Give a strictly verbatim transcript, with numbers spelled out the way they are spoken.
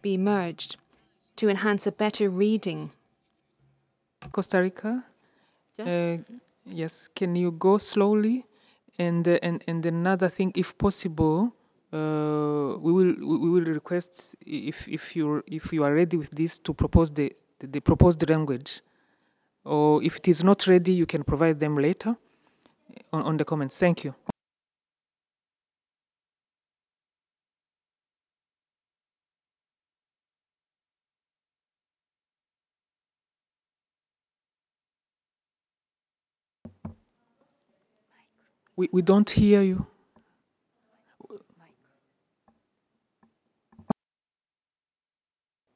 be merged to enhance a better reading. Costa Rica? Yes. Uh, yes, can you go slowly? And, uh, and, and another thing, if possible, uh, we will we will request if if you if you are ready with this to propose the, the, the proposed language, or if it is not ready, you can provide them later on, on the comments. Thank you. We, we don't hear you.